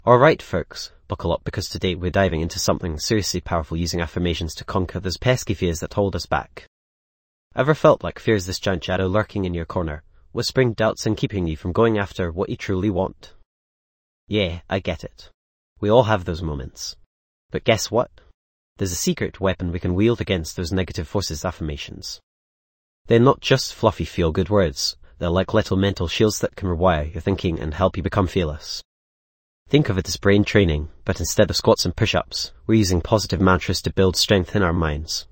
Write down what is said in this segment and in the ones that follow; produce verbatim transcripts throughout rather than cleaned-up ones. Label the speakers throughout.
Speaker 1: Alright folks, buckle up because today we're diving into something seriously powerful using affirmations to conquer those pesky fears that hold us back. Ever felt like fear is this giant shadow lurking in your corner, whispering doubts and keeping you from going after what you truly want? Yeah, I get it. We all have those moments. But guess what? There's a secret weapon we can wield against those negative forces: affirmations. They're not just fluffy feel-good words, they're like little mental shields that can rewire your thinking and help you become fearless. Think of it as brain training, but instead of squats and push-ups, we're using positive mantras to build strength in our minds.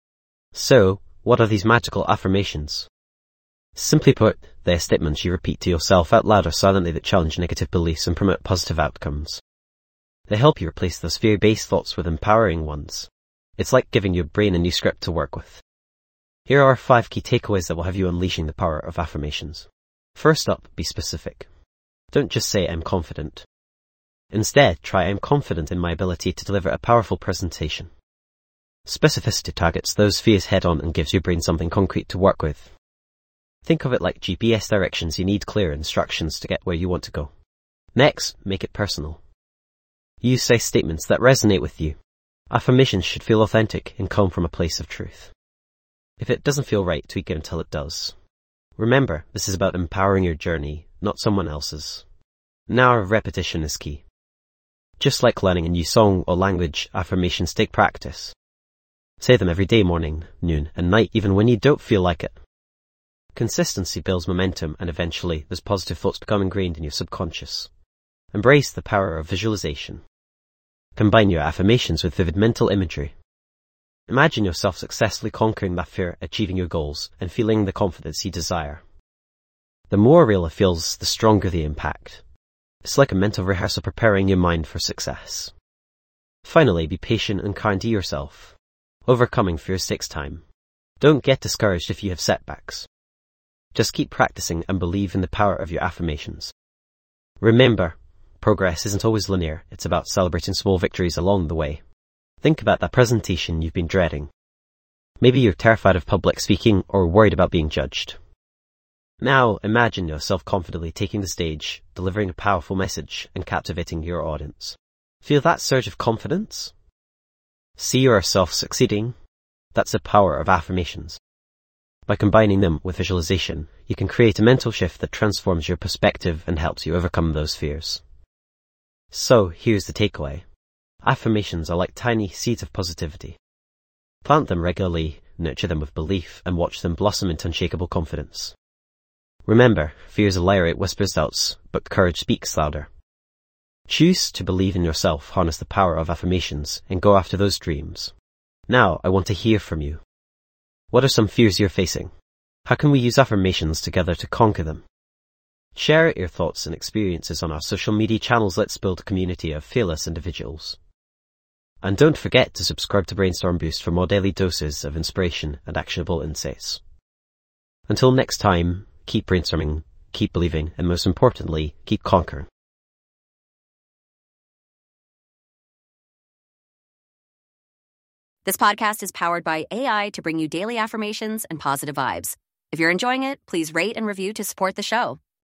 Speaker 1: So, what are these magical affirmations? Simply put, they're statements you repeat to yourself out loud or silently that challenge negative beliefs and promote positive outcomes. They help you replace those fear-based thoughts with empowering ones. It's like giving your brain a new script to work with. Here are five key takeaways that will have you unleashing the power of affirmations. First up, be specific. Don't just say I'm confident. Instead, try I'm confident in my ability to deliver a powerful presentation. Specificity targets those fears head-on and gives your brain something concrete to work with. Think of it like G P S directions. You need clear instructions to get where you want to go. Next, make it personal. Use say statements that resonate with you. Affirmations should feel authentic and come from a place of truth. If it doesn't feel right, tweak it until it does. Remember, this is about empowering your journey, not someone else's. Now, repetition is key. Just like learning a new song or language, affirmations take practice. Say them every day, morning, noon, and night, even when you don't feel like it. Consistency builds momentum, and eventually, those positive thoughts become ingrained in your subconscious. Embrace the power of visualization. Combine your affirmations with vivid mental imagery. Imagine yourself successfully conquering that fear, achieving your goals, and feeling the confidence you desire. The more real it feels, the stronger the impact. It's like a mental rehearsal preparing your mind for success. Finally, be patient and kind to yourself. Overcoming fears takes time. Don't get discouraged if you have setbacks. Just keep practicing and believe in the power of your affirmations. Remember, progress isn't always linear. It's about celebrating small victories along the way. Think about that presentation you've been dreading. Maybe you're terrified of public speaking or worried about being judged. Now, imagine yourself confidently taking the stage, delivering a powerful message, and captivating your audience. Feel that surge of confidence? See yourself succeeding? That's the power of affirmations. By combining them with visualization, you can create a mental shift that transforms your perspective and helps you overcome those fears. So, here's the takeaway. Affirmations are like tiny seeds of positivity. Plant them regularly, nurture them with belief, and watch them blossom into unshakable confidence. Remember, fear is a liar, it whispers doubts, but courage speaks louder. Choose to believe in yourself, harness the power of affirmations, and go after those dreams. Now, I want to hear from you. What are some fears you're facing? How can we use affirmations together to conquer them? Share your thoughts and experiences on our social media channels. Let's build a community of fearless individuals. And don't forget to subscribe to Brainstorm Boost for more daily doses of inspiration and actionable insights. Until next time, keep brainstorming, keep believing, and most importantly, keep conquering.
Speaker 2: This podcast is powered by A I to bring you daily affirmations and positive vibes. If you're enjoying it, please rate and review to support the show.